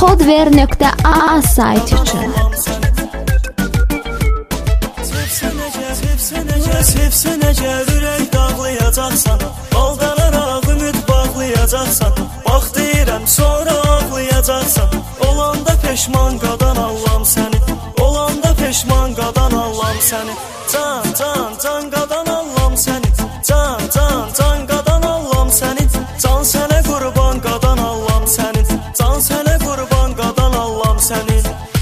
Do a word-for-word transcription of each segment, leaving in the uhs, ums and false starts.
Kodver nöqtə a sayt üçün. Sevsən əgər ürək dağlayacaqsan, aldanaraq ümid bağlayacaqsan, bax deyirəm sonra ağlayacaqsan. Olanda peşman qadan Allahım səni, olanda peşman qadan Allahım səni. Can, can, can qadan Allahım səni, can, can, can qadan Allahım səni. Can sənə qurban qadan Allahım səni, can sənə qurban qadan Allahım səni.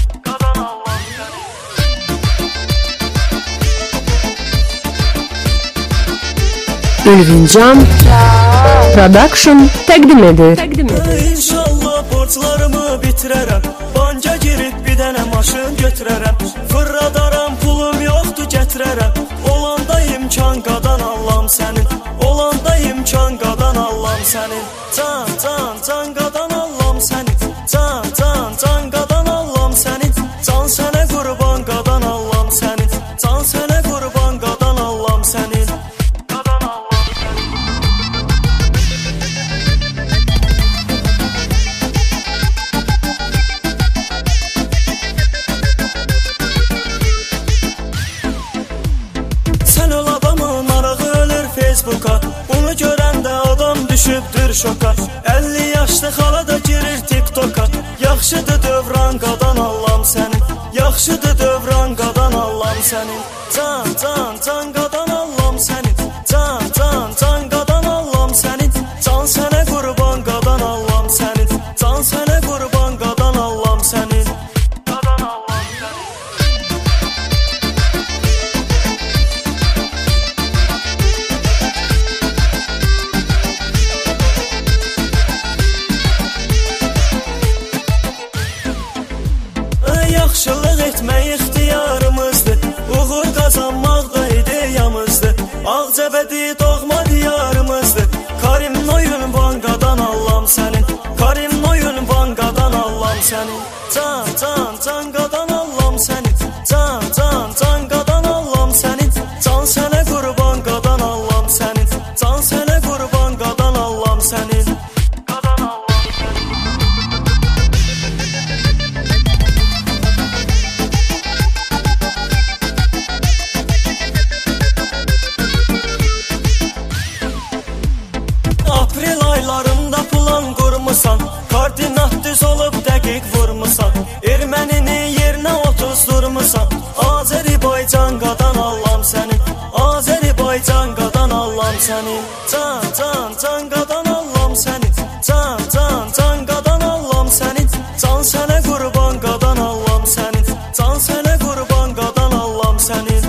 Ülvincan Production təqdim edir. İnşallah borclarımı bitirərəm, banka girib bir dənə maşın götürərəm, fırradaram pulum yoxdur gətirərəm. Olanda imkan qadan Allahım sənin, olanda imkan qadan Allahım sənin. Can, can, can qadan Allahım sənin, can, can, can qadan Allahım sənin. Can sənə qurban qadan Allahım sənin, can sənə qurban qadan Allahım sənin. Bunu görəndə adam düşübdür şoka, əlli yaşlı xala da girir TikToka. Yaxşıdır dövran qadan Allahım sənin, yaxşıdır dövran qadan Allahım sənin. Can, can, can qadan Allahım sənin, can, can, can qadan Allahım sənin. Can sənə qurban qadan Allahım sənin, can sənə qurban qadan Allahım sənin. Yaxşılıq etmək ixtiyarımızdır, uğur qazanmaq da ideyamızdır. Ağcəbədi doğma diyarımızdır, Karim Noyun Vanqadan Allahım sənin, Karim Noyun Vanqadan Allahım sənin. Can, can, can qadan Allahım sənin, can, can, can qadan Allahım sənin. Can sənə qurban qadan Allahım sənin, can sənə qurban qadan Allahım sənin. Aprel aylarında plan qurmusan, koordinat düz olub dəqiq vurmusan, ermənini yerinə otuzdurmusan. Azərbaycan qadan Allahım sənin, Azərbaycan qadan Allahım sənin. Can, can, can qadan Allahım sənin, can, can, can qadan Allahım sənin. Can sənə qurban qadan Allahım sənin, can sənə qurban qadan Allahım sənin.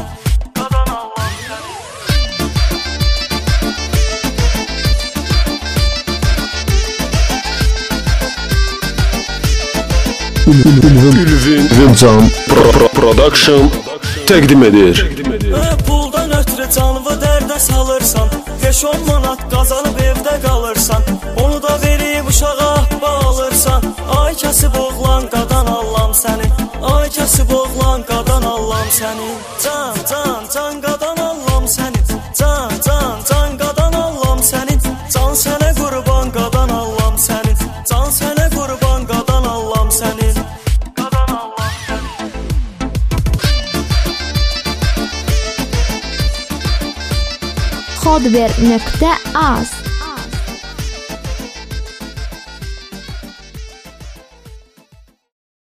Ülvincan Production təqdim edir. Puldan ötürü canlı dərdə salırsan, beş on manat qazanıb evdə qalırsan, onu da verib uşağa bağlırsan. Ay kəsib oğlan qadan Allahım sənin, ay kəsib oğlan qadan Allahım sənin. Can, can, can qadan Allahım sənin, can, can, can qadan Allahım sənin. Can sənə qurban qadan Allahım sənin, can sənə qurban qadan Allahım sənin. Kodver nöqtə az